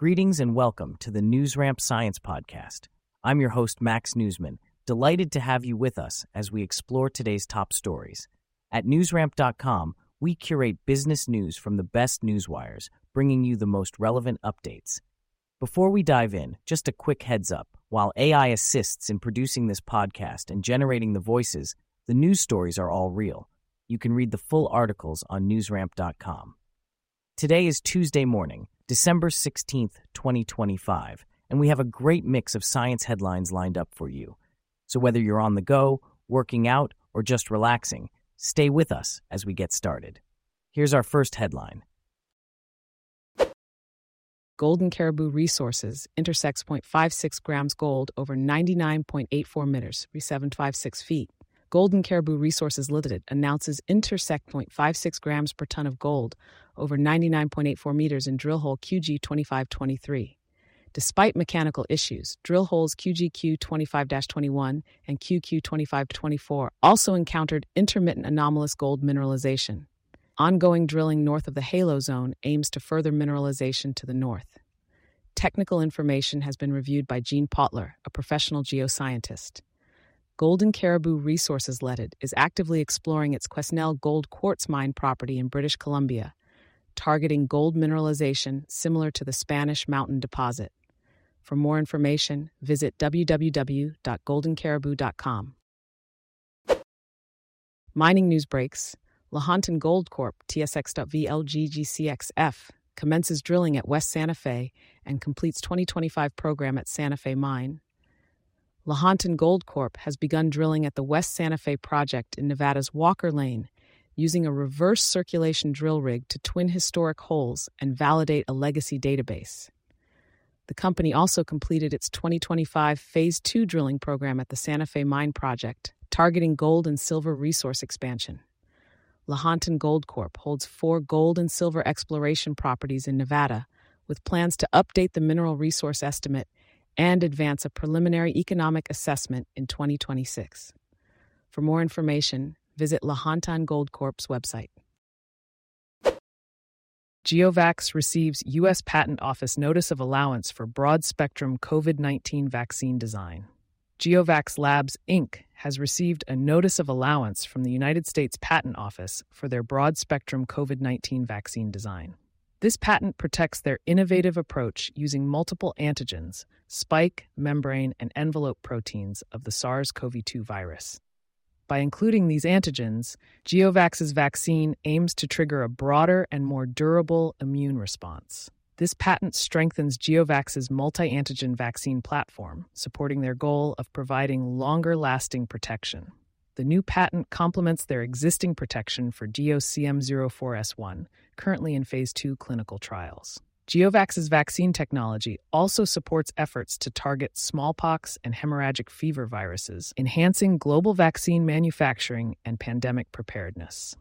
Greetings and welcome to the NewsRamp Science Podcast. I'm your host, Max Newsman, delighted to have you with us as we explore today's top stories. At newsramp.com, we curate business news from the best newswires, bringing you the most relevant updates. Before we dive in, just a quick heads up. While AI assists in producing this podcast and generating the voices, the news stories are all real. You can read the full articles on newsramp.com. Today is Tuesday morning, December 16th, 2025, and we have a great mix of science headlines lined up for you. So whether you're on the go, working out, or just relaxing, stay with us as we get started. Here's our first headline. Golden Caribou Resources intersects 0.56 grams gold over 99.84 meters, 3756 feet. Golden Caribou Resources Limited announces intersect 0.56 grams per ton of gold over 99.84 meters in drill hole QG2523. Despite mechanical issues, drill holes QGQ25-21 and QQ25-24 also encountered intermittent anomalous gold mineralization. Ongoing drilling north of the Halo Zone aims to further mineralization to the north. Technical information has been reviewed by Gene Potler, a professional geoscientist. Golden Caribou Resources Limited is actively exploring its Quesnel gold quartz mine property in British Columbia, targeting gold mineralization similar to the Spanish Mountain deposit. For more information, visit www.goldencaribou.com. Mining news breaks. Lahontan Gold Corp. TSX.VLGGCXF commences drilling at West Santa Fe and completes 2025 program at Santa Fe Mine. Lahontan Gold Corp. has begun drilling at the West Santa Fe project in Nevada's Walker Lane, using a reverse circulation drill rig to twin historic holes and validate a legacy database. The company also completed its 2025 Phase 2 drilling program at the Santa Fe Mine project, targeting gold and silver resource expansion. Lahontan Gold Corp. holds 4 gold and silver exploration properties in Nevada, with plans to update the mineral resource estimate and advance a preliminary economic assessment in 2026. For more information, visit Lahontan Gold Corp.'s website. GeoVax receives U.S. Patent Office Notice of Allowance for broad-spectrum COVID-19 vaccine design. GeoVax Labs, Inc. has received a Notice of Allowance from the United States Patent Office for their broad-spectrum COVID-19 vaccine design. This patent protects their innovative approach using multiple antigens, spike, membrane, and envelope proteins of the SARS-CoV-2 virus. By including these antigens, GeoVax's vaccine aims to trigger a broader and more durable immune response. This patent strengthens GeoVax's multi-antigen vaccine platform, supporting their goal of providing longer-lasting protection. The new patent complements their existing protection for GeoCM04S1, currently in Phase 2 clinical trials. GeoVax's vaccine technology also supports efforts to target smallpox and hemorrhagic fever viruses, enhancing global vaccine manufacturing and pandemic preparedness.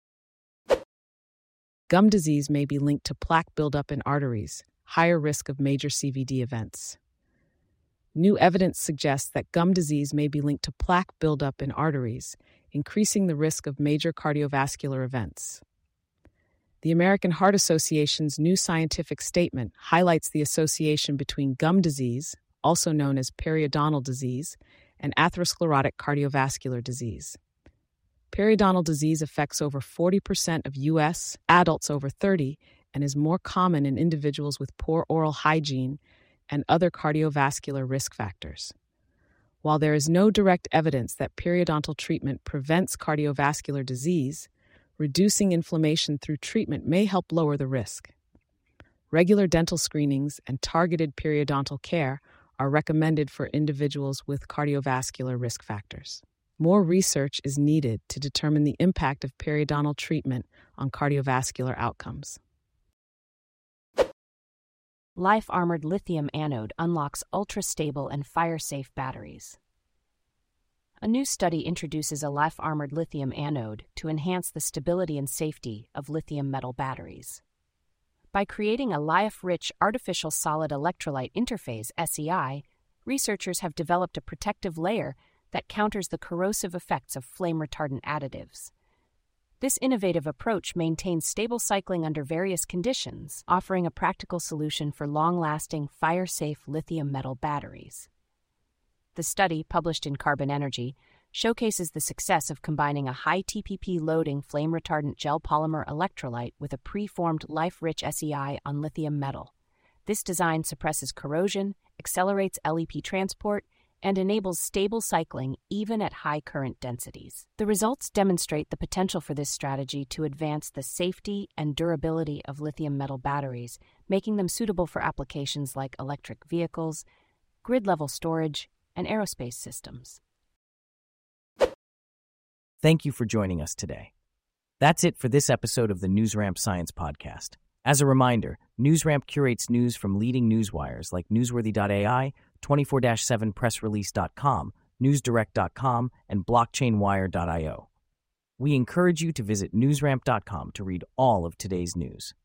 Gum disease may be linked to plaque buildup in arteries, higher risk of major CVD events. New evidence suggests that gum disease may be linked to plaque buildup in arteries, increasing the risk of major cardiovascular events. The American Heart Association's new scientific statement highlights the association between gum disease, also known as periodontal disease, and atherosclerotic cardiovascular disease. Periodontal disease affects over 40% of U.S. adults over 30 and is more common in individuals with poor oral hygiene and other cardiovascular risk factors. While there is no direct evidence that periodontal treatment prevents cardiovascular disease, reducing inflammation through treatment may help lower the risk. Regular dental screenings and targeted periodontal care are recommended for individuals with cardiovascular risk factors. More research is needed to determine the impact of periodontal treatment on cardiovascular outcomes. Life-armored lithium anode unlocks ultra-stable and fire-safe batteries. A new study introduces a life-armored lithium anode to enhance the stability and safety of lithium metal batteries. By creating a life-rich artificial solid electrolyte interface (SEI), researchers have developed a protective layer that counters the corrosive effects of flame-retardant additives. This innovative approach maintains stable cycling under various conditions, offering a practical solution for long-lasting, fire-safe lithium metal batteries. The study, published in Carbon Energy, showcases the success of combining a high TPP loading flame-retardant gel polymer electrolyte with a pre-formed life-rich SEI on lithium metal. This design suppresses corrosion, accelerates LEP transport, and enables stable cycling even at high current densities. The results demonstrate the potential for this strategy to advance the safety and durability of lithium metal batteries, making them suitable for applications like electric vehicles, grid-level storage, and aerospace systems. Thank you for joining us today. That's it for this episode of the NewsRamp Science Podcast. As a reminder, NewsRamp curates news from leading newswires like Newsworthy.ai, 24/7pressrelease.com, NewsDirect.com, and BlockchainWire.io. We encourage you to visit NewsRamp.com to read all of today's news.